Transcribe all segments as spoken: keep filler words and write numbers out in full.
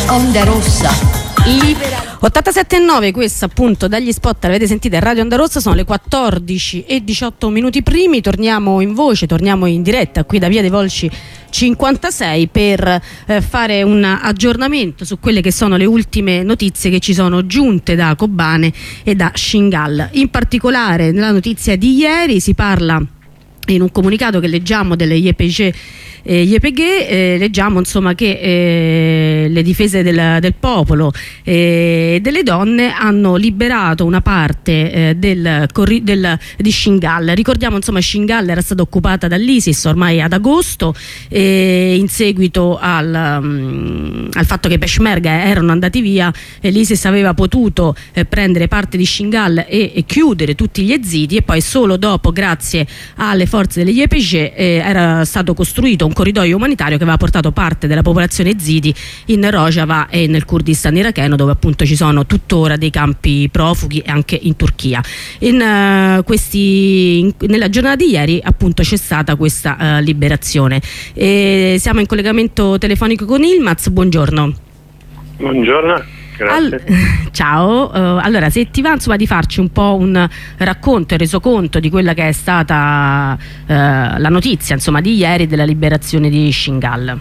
Onda Rossa, libera. ottantasette e nove, questo appunto dagli spot avete sentito Radio Onda Rossa, sono le quattordici e diciotto minuti primi, torniamo in voce, torniamo in diretta qui da Via dei Volsci cinquantasei per eh, fare un aggiornamento su quelle che sono le ultime notizie che ci sono giunte da Kobane e da Shingal. In particolare nella notizia di ieri si parla, in un comunicato che leggiamo delle Y P G eh, Y P G, eh, leggiamo insomma che eh, le difese del, del popolo e eh, delle donne hanno liberato una parte eh, del, del, di Shingal. Ricordiamo insomma Shingal era stata occupata dall'ISIS ormai ad agosto eh, in seguito al, um, al fatto che i Peshmerga erano andati via, eh, l'ISIS aveva potuto eh, prendere parte di Shingal e, e chiudere tutti gli ezidi, e poi solo dopo, grazie alle forze degli Y P G, eh, era stato costruito un corridoio umanitario che aveva portato parte della popolazione ezidi in Rojava e nel Kurdistan iracheno, dove appunto ci sono tuttora dei campi profughi, e anche in Turchia. In, uh, questi, in, nella giornata di ieri appunto c'è stata questa uh, liberazione. E siamo in collegamento telefonico con Yilmaz, buongiorno. Buongiorno. Al, ciao, uh, allora se ti va insomma di farci un po' un racconto e resoconto di quella che è stata uh, la notizia insomma di ieri della liberazione di Shingal.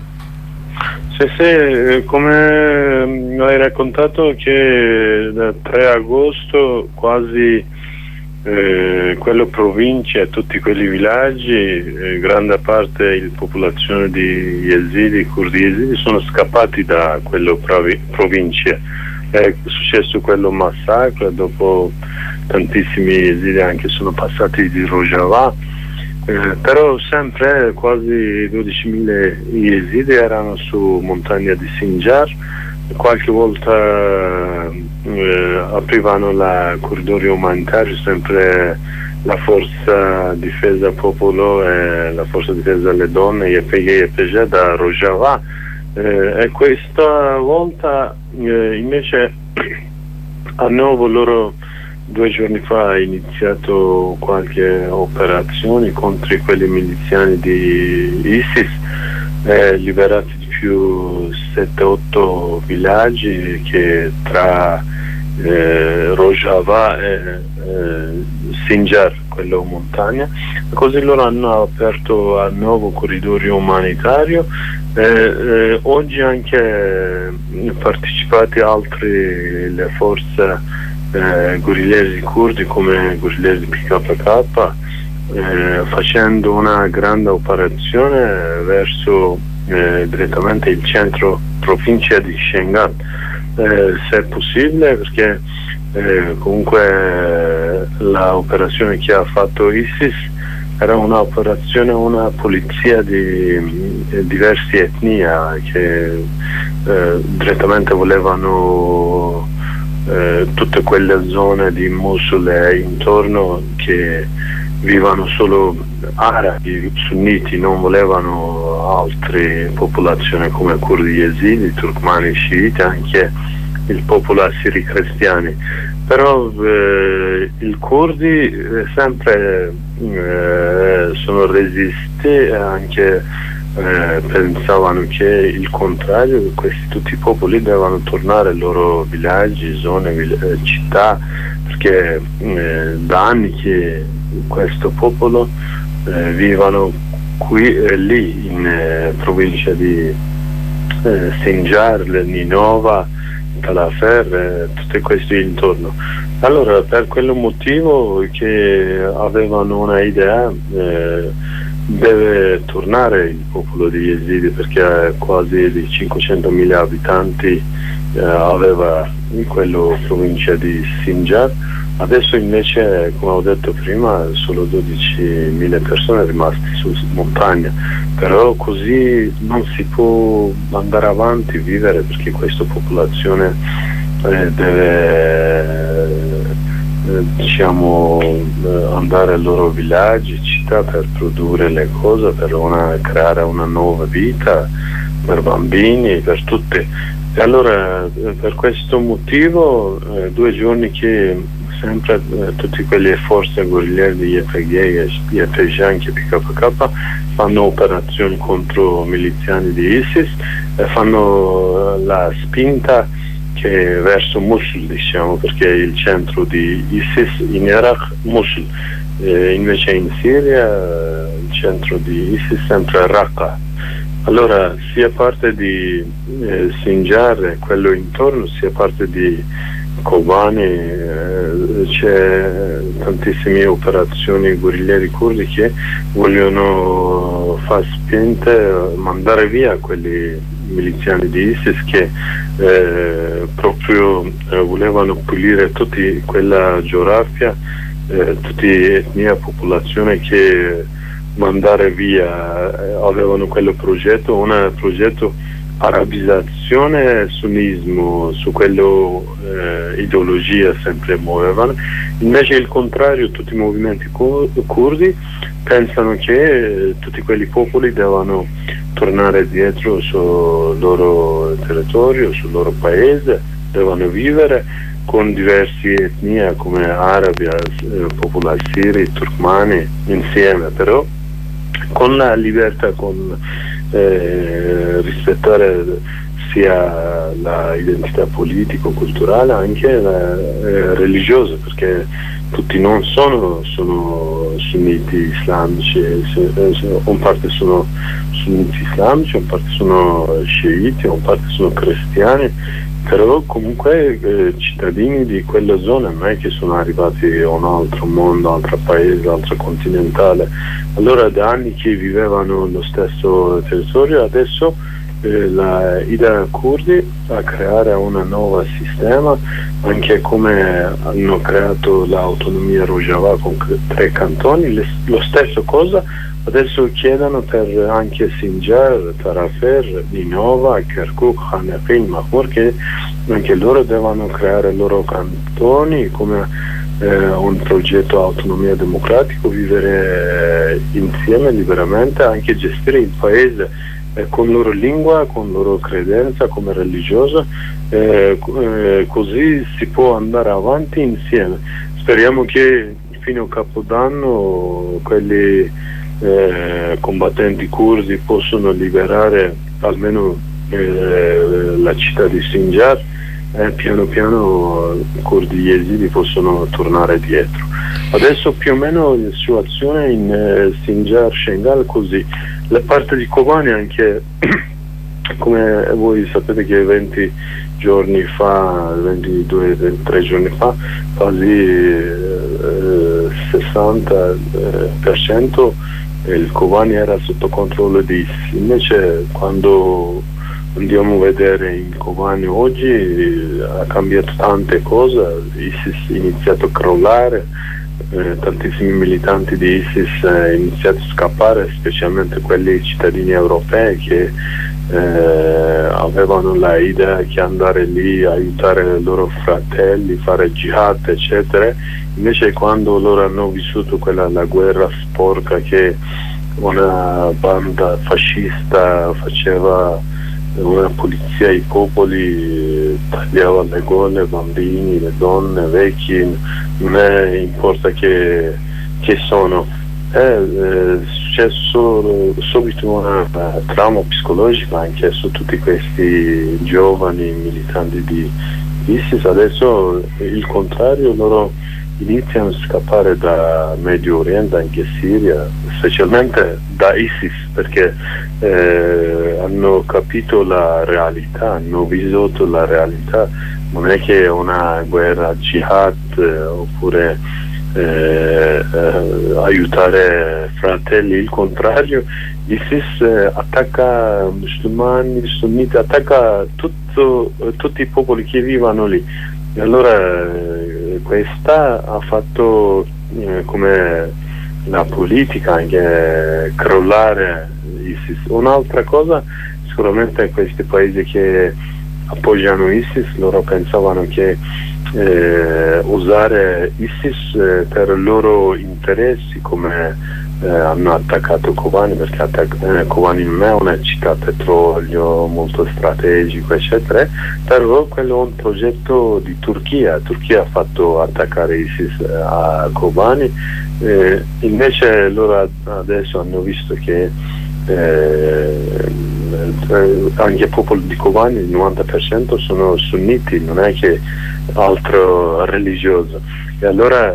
Sì, sì, come hai raccontato che da tre agosto quasi eh, quelle province e tutti quelli villaggi, eh, grande parte della popolazione di Yazidi, curdi Yazidi, sono scappati da quelle province. È successo quello massacro e dopo tantissimi Yazidi anche sono passati di Rojava, eh, però sempre quasi dodicimila Yazidi erano su montagna di Sinjar. Qualche volta eh, aprivano la corridoio umanitario, sempre la forza difesa popolo e la forza difesa delle donne Y P G Y P G da Rojava. Eh, e questa volta eh, invece a nuovo loro due giorni fa ha iniziato qualche operazione contro quelli miliziani di ISIS, eh, liberati di più sette otto villaggi che tra eh, Rojava e eh, Sinjar, quello montagna. Così loro hanno aperto a nuovo corridoio umanitario. Eh, eh, oggi anche eh, partecipati altre le forze eh, guerrigliere curdi come guerriglieri di P K K, eh, facendo una grande operazione verso eh, direttamente il centro provincia di Shingal, eh, se è possibile, perché eh, comunque l'operazione che ha fatto ISIS era un'operazione, una polizia di, di diverse etnie che eh, direttamente volevano eh, tutte quelle zone di Mosul e intorno che vivono solo arabi, sunniti, non volevano altre popolazioni come curdi, yazidi, turkmani, sciiti, anche il popolo assiri cristiani. Però eh, i curdi eh, sempre eh, sono resisti, anche eh, pensavano che il contrario, che questi tutti i popoli devono tornare ai loro villaggi, zone, vill- città, perché eh, da anni che questo popolo eh, vivono qui e lì in eh, provincia di eh, Sinjar, Ninova, Talafer, eh, tutti questi intorno. Allora, per quel motivo che avevano una idea, eh, deve tornare il popolo di Yazidi, perché quasi di cinquecentomila abitanti eh, aveva in quella provincia di Sinjar. Adesso invece, come ho detto prima, solo dodicimila persone rimaste su montagna, però così non si può andare avanti, vivere, perché questa popolazione eh, deve eh, diciamo eh, andare ai loro villaggi, città, per produrre le cose, per una, creare una nuova vita per bambini, per tutti. E allora eh, per questo motivo eh, due giorni che sempre eh, tutte quelle forze guerrigliere di Y P G, Y P G anche P K K fanno operazioni contro miliziani di ISIS e fanno eh, la spinta che verso Mosul, diciamo, perché è il centro di ISIS in Iraq, Mosul, eh, invece in Siria eh, il centro di ISIS è sempre Raqqa. Allora sia parte di eh, Sinjar e quello intorno, sia parte di Kobani, eh, c'è tantissime operazioni guerriglieri curdi che vogliono far spinte, mandare via quelli miliziani di ISIS che eh, proprio eh, volevano pulire tutta quella geografia, eh, tutta etnia, popolazione che mandare via, eh, avevano quello progetto, un progetto arabizzazione, sunnismo, su quello eh, ideologia sempre muovevano. Invece il contrario, tutti i movimenti curdi pensano che eh, tutti quelli popoli devono tornare dietro sul loro territorio, sul loro paese, devono vivere con diverse etnie come arabi, eh, popolari siri, turkmani insieme, però con la libertà, con eh, rispettare sia l'identità politico-culturale anche la, eh, religiosa, perché tutti non sono, sono sunniti islamici, un parte sono sunniti islamici, un parte sono sciiti, un parte sono cristiani, però comunque eh, cittadini di quella zona, non è che sono arrivati a un altro mondo, altro paese, altro continentale. Allora da anni che vivevano lo stesso territorio, adesso eh, la idea curdi a creare un nuovo sistema, anche come hanno creato l'autonomia Rojava con tre cantoni, le, lo stesso cosa adesso chiedono per anche Sinjar, Tarafer, Ninova, Kirkuk, Hanaqin, Mahmur, che anche loro devono creare i loro cantoni come eh, un progetto autonomia democratico, vivere eh, insieme liberamente, anche gestire il paese eh, con loro lingua, con loro credenza come religiosa, eh, eh, così si può andare avanti insieme. Speriamo che fino a Capodanno quelli Eh, combattenti curdi possono liberare almeno eh, la città di Sinjar e eh, piano piano i curdi yazidi possono tornare dietro. Adesso più o meno la situazione in eh, Sinjar, Shengal così. La parte di Kobani anche come voi sapete che venti giorni fa, ventidue tre giorni fa, quasi eh, sessanta per cento il Kobani era sotto controllo di ISIS. Invece quando andiamo a vedere in Kobani oggi ha cambiato tante cose, ISIS ha iniziato a crollare, eh, tantissimi militanti di ISIS hanno iniziato a scappare, specialmente quelli cittadini europei che eh, avevano l'idea che andare lì a aiutare i loro fratelli, fare jihad eccetera. Invece quando loro hanno vissuto quella la guerra sporca che una banda fascista faceva, una polizia ai popoli, tagliava le gole, bambini, le donne, vecchi, non è, importa che, che sono. È, è successo subito una, una trauma psicologica anche su tutti questi giovani militanti di ISIS. Adesso il contrario, loro iniziano a scappare da Medio Oriente, anche Siria, specialmente da ISIS, perché eh, hanno capito la realtà, hanno vissuto la realtà. Non è che è una guerra jihad eh, oppure eh, eh, aiutare fratelli, il contrario. ISIS eh, attacca musulmani, sunniti, attacca tutto, tutti i popoli che vivono lì. E allora eh, questa ha fatto eh, come la politica anche eh, crollare ISIS. Un'altra cosa sicuramente questi paesi che appoggiano ISIS, loro pensavano che eh, usare ISIS eh, per i loro interessi come eh, hanno attaccato Kobani, perché attac- eh, Kobani non è una città petrolio molto strategico eccetera, però quello è un progetto di Turchia. Turchia ha fatto attaccare ISIS a Kobani, eh, invece loro adesso hanno visto che eh, anche il popolo di Kobani, il novanta per cento sono sunniti, non è che altro religioso, e allora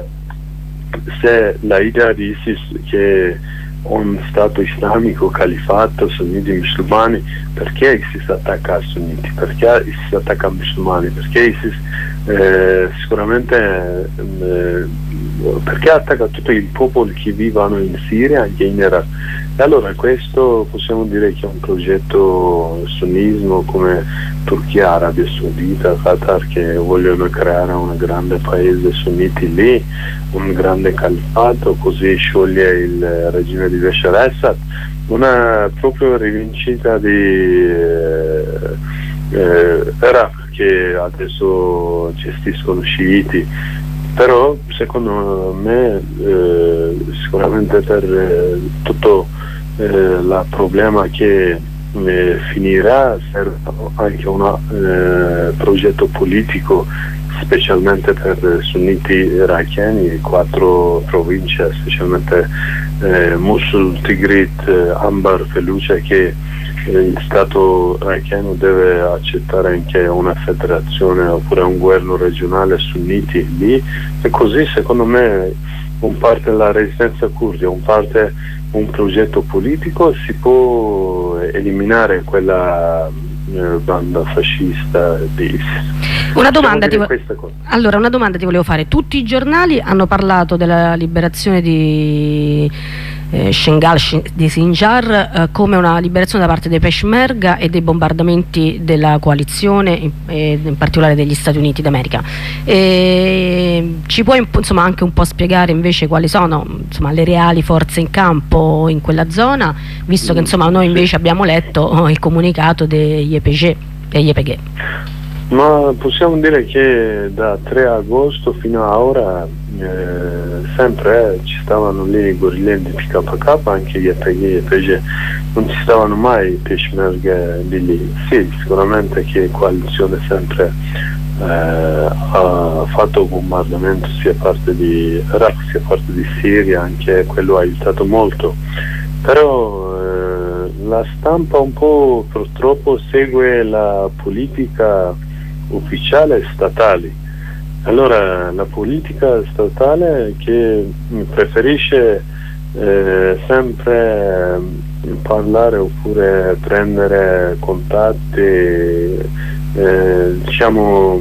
se l'idea di ISIS che un stato islamico, califato, sunniti musulmani, perché ISIS attacca a sunniti, perché ISIS attacca a musulmani, perché ISIS eh, sicuramente eh, perché attacca tutti i popoli che vivono in Siria e anche in Iraq. E allora questo possiamo dire che è un progetto sunnismo, come Turchia, Arabia Saudita, Qatar, che vogliono creare un grande paese sunniti lì, un grande califato, così scioglie il regime di Bashar al-Assad, una proprio rivincita di eh, eh, Iraq, che adesso gestiscono sciiti. Però secondo me eh, sicuramente per eh, tutto eh, il problema che eh, finirà serve anche un eh, progetto politico, specialmente per sunniti iracheni, quattro province, specialmente eh, Mosul, Tigrit, eh, Anbar, Fallujah, che il Stato iracheno deve accettare anche una federazione oppure un governo regionale sunniti lì, e così secondo me un parte della resistenza curda, un parte un progetto politico, si può eliminare quella eh, banda fascista di ISIS. Una domanda, ti vo- allora, una domanda ti volevo fare. Tutti i giornali hanno parlato della liberazione di eh, Shengal, di Sinjar, eh, come una liberazione da parte dei Peshmerga e dei bombardamenti della coalizione, in, eh, in particolare degli Stati Uniti d'America. E ci puoi insomma anche un po' spiegare invece quali sono insomma le reali forze in campo in quella zona, visto che insomma noi invece abbiamo letto oh, il comunicato degli Y P G e Y P G. Ma possiamo dire che da tre agosto fino a ora eh, sempre eh, ci stavano lì i guerriglieri di P K K, anche gli Y P G e Y P G, non ci stavano mai i Peshmerga di lì. Sì, sicuramente che coalizione sempre eh, ha fatto bombardamento sia parte di Iraq sia parte di Siria, anche quello ha aiutato molto, però eh, la stampa un po' purtroppo segue la politica ufficiale statali. Allora la politica statale che preferisce eh, sempre eh, parlare oppure prendere contatti, eh, diciamo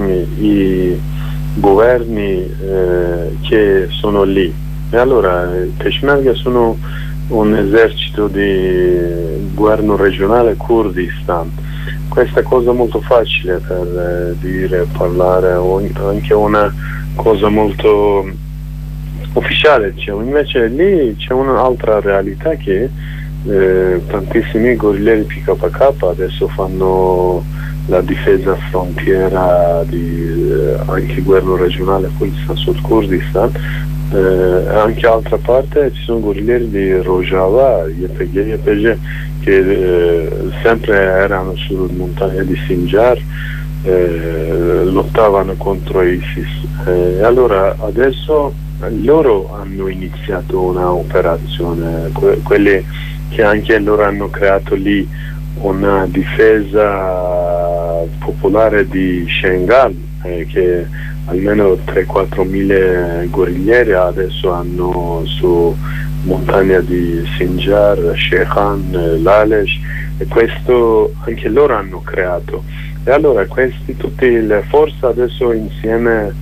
i governi eh, che sono lì. E allora i Peshmerga sono un esercito di governo regionale Kurdistan. Questa cosa molto facile per eh, dire, parlare, o anche una cosa molto ufficiale, diciamo. Invece lì c'è un'altra realtà che eh, tantissimi guerriglieri P K K adesso fanno la difesa frontiera di eh, anche governo regionale Kurdistan, Sud Kurdistan. Eh, anche altra parte ci sono guerriglieri di Rojava, Y P G, Y P G, che eh, sempre erano sulla montagna di Sinjar, eh, lottavano contro ISIS. Eh, allora adesso loro hanno iniziato una operazione, que- quelli che anche loro hanno creato lì una difesa popolare di Shengal, eh, che almeno tre quattro mila guerriglieri adesso hanno su montagna di Sinjar, Sheikhan, Lalesh, e questo anche loro hanno creato. E allora questi, tutte le forze adesso insieme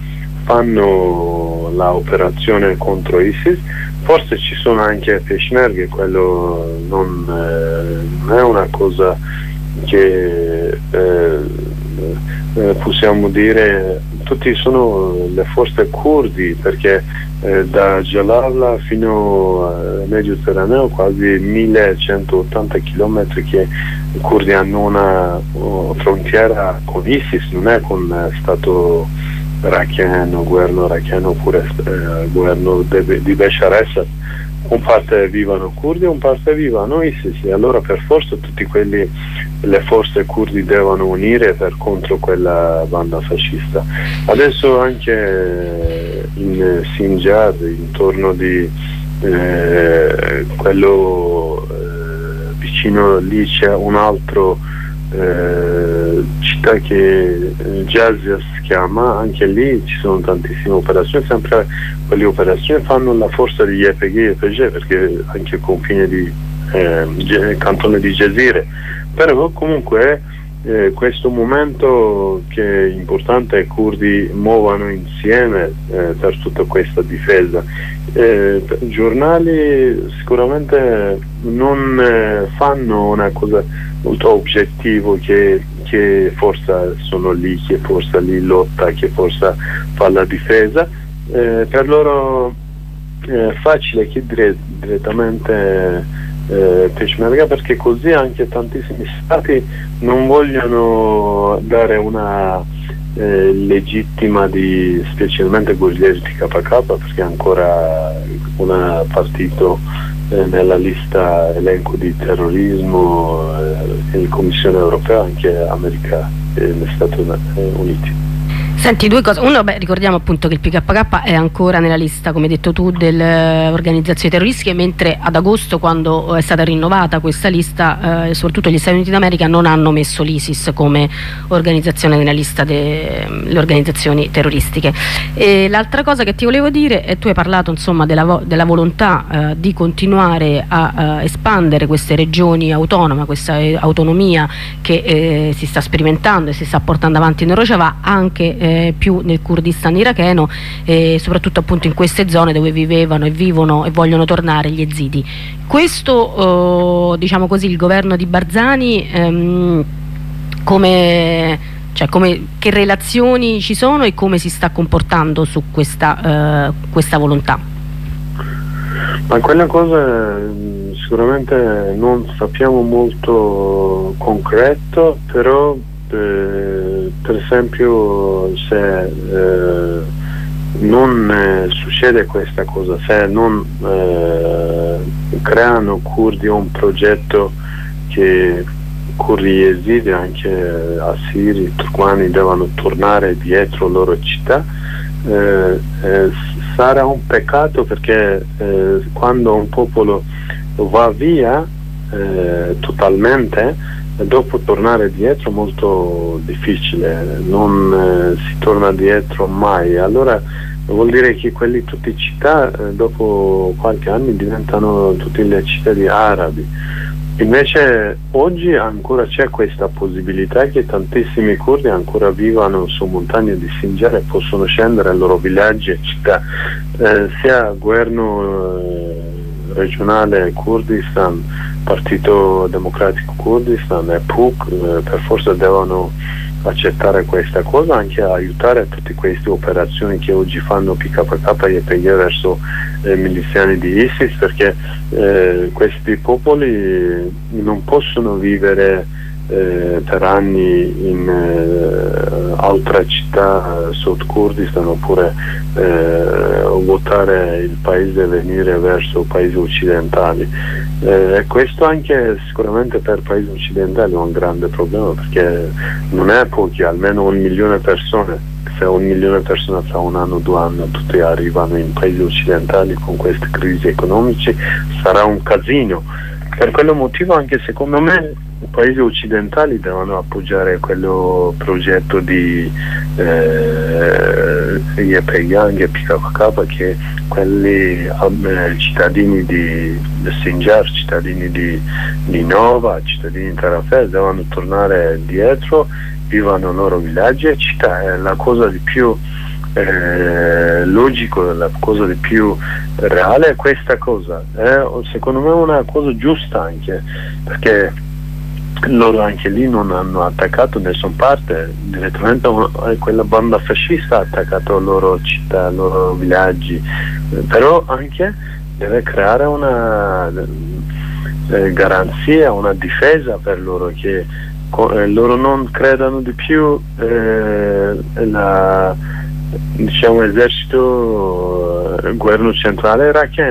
fanno la operazione contro ISIS. Forse ci sono anche Peshmerga, quello non, eh, non è una cosa che eh, eh, possiamo dire. Tutti sono le forze curdi, perché eh, da Jalalabad fino al Mediterraneo quasi millecentottanta chilometri che i curdi hanno una uh, frontiera con ISIS, non è con uh, Stato iracheno, governo iracheno oppure eh, governo de, di Bashar al-Assad. un parte vivano curdi e un parte vivano ISIS, e allora per forza tutti quelli, le forze curdi devono unire per contro quella banda fascista. Adesso anche in Sinjar, intorno di eh, quello eh, vicino lì c'è un altro eh, città che eh, Jazia si chiama, anche lì ci sono tantissime operazioni, sempre quelle operazioni fanno la forza di Y P G e Y P G, perché anche il confine di eh, cantone di Jazire, però comunque eh, questo momento che è importante è che i curdi muovano insieme eh, per tutta questa difesa. Eh, i giornali sicuramente non eh, fanno una cosa molto oggettiva che, che forza sono lì, che forza lì lotta, che forza fa la difesa. Eh, per loro è facile che dire direttamente eh, Peshmerga, perché così anche tantissimi stati non vogliono dare una eh, legittima di specialmente guerrieri di K K, perché è ancora un partito eh, nella lista elenco di terrorismo eh, e la Commissione europea, anche America e gli Stati Uniti. Senti, due cose. Uno, beh, ricordiamo appunto che il P K K è ancora nella lista, come hai detto tu, delle organizzazioni terroristiche, mentre ad agosto, quando è stata rinnovata questa lista, eh, soprattutto gli Stati Uniti d'America non hanno messo l'ISIS come organizzazione nella lista delle organizzazioni terroristiche. E l'altra cosa che ti volevo dire è, tu hai parlato insomma della, vo della volontà eh, di continuare a eh, espandere queste regioni autonome, questa eh, autonomia che eh, si sta sperimentando e si sta portando avanti in Rojava, anche eh, più nel Kurdistan iracheno, e soprattutto appunto in queste zone dove vivevano e vivono e vogliono tornare gli yazidi. Questo, eh, diciamo così, il governo di Barzani ehm, come, cioè come, che relazioni ci sono e come si sta comportando su questa, eh, questa volontà? Ma quella cosa sicuramente non sappiamo molto concreto, però Eh, per esempio se eh, non eh, succede questa cosa, se non eh, creano curdi un progetto che curdi yazidi, anche assiri, turcmani devono tornare dietro le loro città, eh, eh, sarà un peccato, perché eh, quando un popolo va via eh, totalmente, dopo tornare dietro è molto difficile, non eh, si torna dietro mai. Allora vuol dire che quelli tutte città eh, dopo qualche anno diventano tutte le città di arabi. Invece oggi ancora c'è questa possibilità che tantissimi curdi ancora vivano su montagne di Sinjar e possono scendere ai loro villaggi e città, eh, sia governo eh, regionale Kurdistan, Partito Democratico Kurdistan e P U K eh, per forza devono accettare questa cosa, anche aiutare tutte queste operazioni che oggi fanno P K K e Y P G verso eh, miliziani di ISIS, perché eh, questi popoli non possono vivere eh, per anni in eh, altre città Sud Kurdistan, oppure eh, votare il paese e venire verso paesi occidentali. E eh, questo anche sicuramente per paesi occidentali è un grande problema, perché non è pochi, almeno un milione di persone. Se un milione di persone fra un anno o due anni tutti arrivano in paesi occidentali con queste crisi economiche, sarà un casino. Per quello motivo anche secondo me i paesi occidentali devono appoggiare quello progetto di eh, Y P G e P K K, che quelli eh, cittadini di Sinjar, cittadini di, di Nova, cittadini di Tarafeh devono tornare dietro, vivano i loro villaggi e città. È la cosa di più eh, logico, la cosa di più reale è questa cosa. È secondo me una cosa giusta, anche perché loro anche lì non hanno attaccato nessuna parte direttamente, quella banda fascista ha attaccato le loro città, i loro villaggi, però anche deve creare una eh, garanzia, una difesa per loro, che eh, loro non credano di più eh, la, diciamo, esercito, eh, governo centrale iracheno.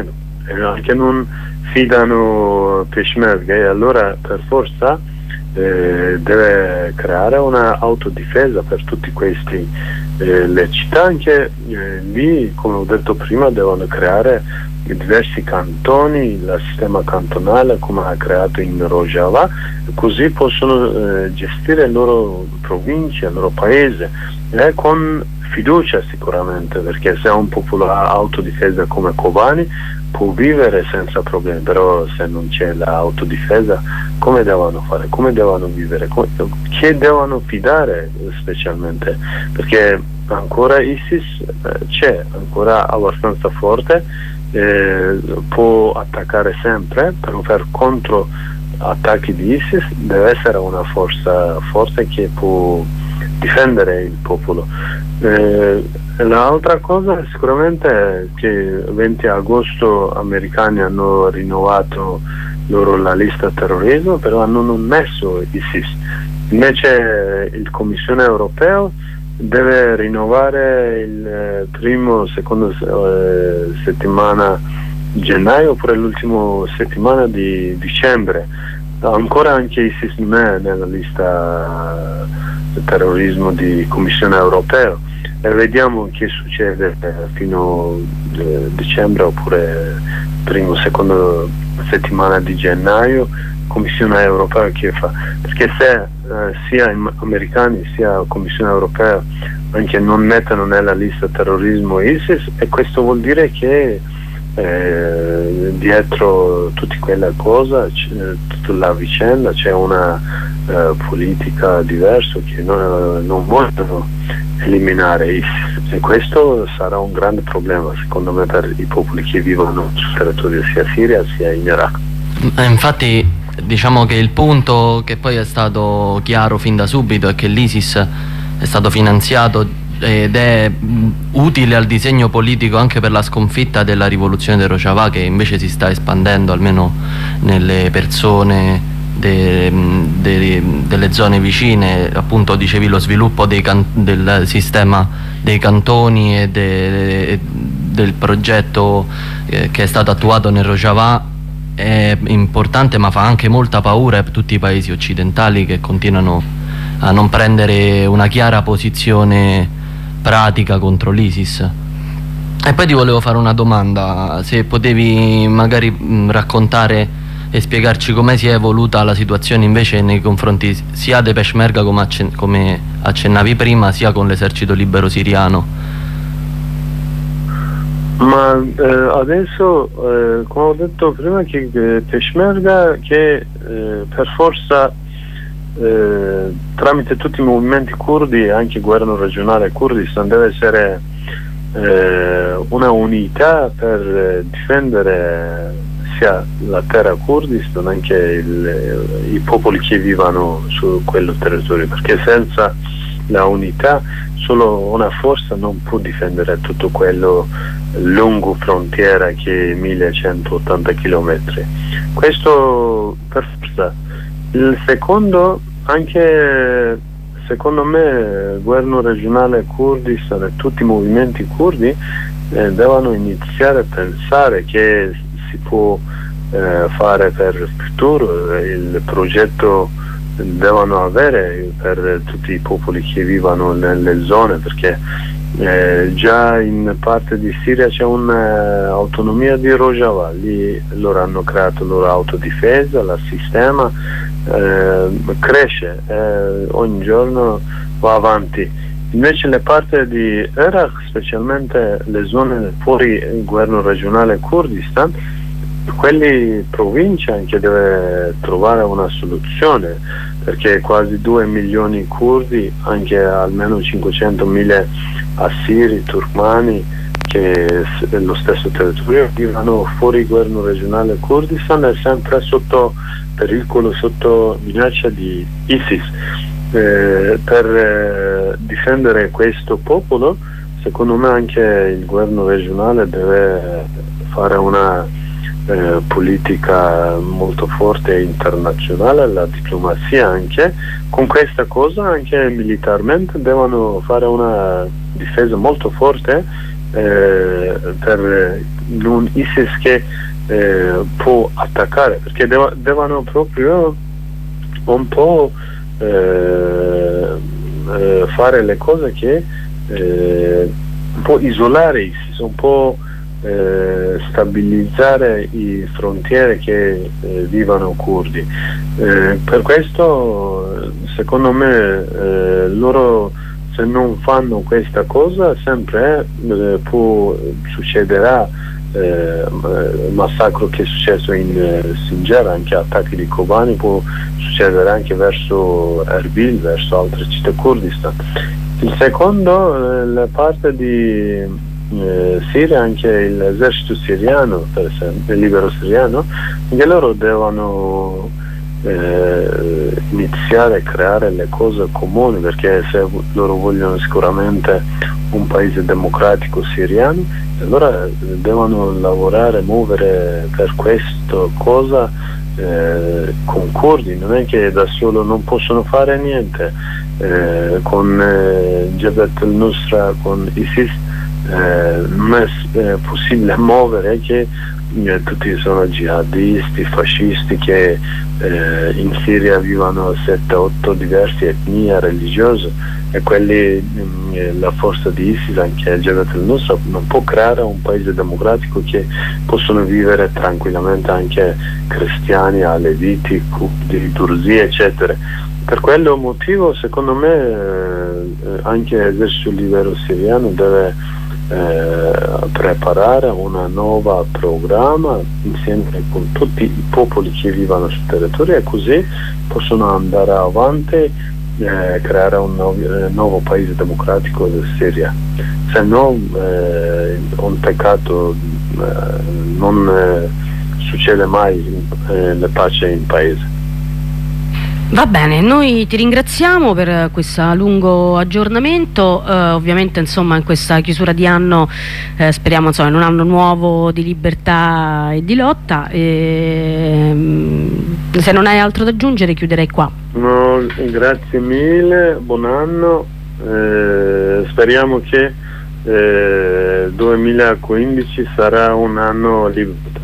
e anche non fidano Peshmerga, e allora per forza eh, deve creare una autodifesa per tutti questi. Eh, le città anche eh, lì, come ho detto prima, devono creare diversi cantoni, il sistema cantonale come ha creato in Rojava, così possono eh, gestire le loro province, il loro paese, eh, con fiducia sicuramente, perché se un popolo ha autodifesa come Kobani può vivere senza problemi, però se non c'è l'autodifesa come devono fare, come devono vivere, come, che devono fidare specialmente, perché ancora ISIS eh, c'è ancora abbastanza forte, eh, può attaccare sempre, però per contro attacchi di ISIS deve essere una forza forte che può difendere il popolo. Eh, l'altra cosa sicuramente è che il venti agosto americani hanno rinnovato loro la lista terrorismo, però hanno non messo ISIS. Invece il Commissione europea deve rinnovare il eh, primo, secondo eh, settimana di gennaio oppure l'ultimo settimana di dicembre. Ancora anche ISIS non è nella lista del terrorismo di Commissione europea, e vediamo che succede eh, fino a eh, dicembre oppure primo, secondo settimana di gennaio. Commissione europea che fa, perché se eh, sia i americani sia Commissione europea anche non mettono nella lista terrorismo ISIS, e questo vuol dire che eh, dietro tutta quella cosa, tutta la vicenda, c'è una eh, politica diversa che non, non vogliono eliminare ISIS, e questo sarà un grande problema secondo me per i popoli che vivono sul territorio sia Siria sia in Iraq. Infatti diciamo che il punto che poi è stato chiaro fin da subito è che l'ISIS è stato finanziato ed è utile al disegno politico anche per la sconfitta della rivoluzione di Rojava, che invece si sta espandendo almeno nelle persone de, de, delle zone vicine. Appunto dicevi lo sviluppo dei can, del sistema dei cantoni e de, del progetto eh, che è stato attuato nel Rojava è importante, ma fa anche molta paura per tutti i paesi occidentali che continuano a non prendere una chiara posizione pratica contro l'ISIS. E poi ti volevo fare una domanda, se potevi magari mh, raccontare e spiegarci come si è evoluta la situazione invece nei confronti sia dei Peshmerga, come, accen come accennavi prima, sia con l'esercito libero siriano. Ma eh, adesso, eh, come ho detto prima, che eh, Peshmerga che eh, per forza eh, tramite tutti i movimenti curdi, anche il governo regionale Kurdistan, deve essere eh, una unità per eh, difendere sia la terra Kurdistan, anche il, i popoli che vivono su quello territorio, perché senza la unità solo una forza non può difendere tutto quello lungo frontiera che è millecentottanta chilometri. Questo per forza. Il secondo, anche secondo me il governo regionale Kurdistan e tutti i movimenti curdi eh, devono iniziare a pensare che si può eh, fare per il futuro, il progetto devono avere per tutti i popoli che vivono nelle zone, perché eh, già in parte di Siria c'è un'autonomia di Rojava, lì loro hanno creato la loro autodifesa, il sistema eh, cresce, eh, ogni giorno va avanti. Invece le parti di Iraq, specialmente le zone fuori il governo regionale Kurdistan, quelli provincia anche deve trovare una soluzione, perché quasi due milioni curdi, anche almeno cinquecentomila assiri, turkmani, che lo stesso territorio vivono fuori il governo regionale Kurdistan, è sempre sotto pericolo, sotto minaccia di ISIS. Eh, per eh, difendere questo popolo, secondo me anche il governo regionale deve fare una Eh, politica molto forte internazionale, la diplomazia anche. Con questa cosa anche militarmente devono fare una difesa molto forte eh, per un ISIS che eh, può attaccare, perché dev- devono proprio un po' eh, eh, fare le cose che eh, un po' isolare ISIS, un po' eh, stabilizzare i frontiere che eh, vivono curdi. Eh, per questo secondo me eh, loro, se non fanno questa cosa, sempre eh, può succederà eh, il massacro che è successo in eh, Sinjar, anche attacchi di Kobani, può succedere anche verso Erbil, verso altre città Kurdistan. Il secondo, eh, la parte di eh, Siria, anche l'esercito siriano, per esempio, il libero siriano, anche loro devono eh, iniziare a creare le cose comuni, perché se loro vogliono sicuramente un paese democratico siriano, allora devono lavorare, muovere per questo cosa eh, con curdi. Non è che da solo non possono fare niente. Eh, con eh, Jabhat al-Nusra, con ISIS eh, non è eh, possibile muovere, che eh, tutti sono jihadisti, fascisti che eh, in Siria vivono sette otto diverse etnie religiose, e quelli, eh, la forza di ISIS, anche Jabhat al-Nusra, non può creare un paese democratico che possono vivere tranquillamente anche cristiani, aleviti, curdi, durzi, eccetera. Per quello motivo, secondo me, eh, anche l'esercito libero siriano deve eh, preparare una nuova programma insieme con tutti i popoli che vivono sul territorio, e così possono andare avanti e eh, creare un nuovo, eh, nuovo paese democratico della Siria. Se no eh, un peccato, eh, non eh, succede mai eh, la pace in paese. Va bene, noi ti ringraziamo per questo lungo aggiornamento, eh, ovviamente insomma in questa chiusura di anno eh, speriamo insomma in un anno nuovo di libertà e di lotta, e, se non hai altro da aggiungere chiuderei qua. No, grazie mille, buon anno, eh, speriamo che eh, duemilaquindici sarà un anno libero.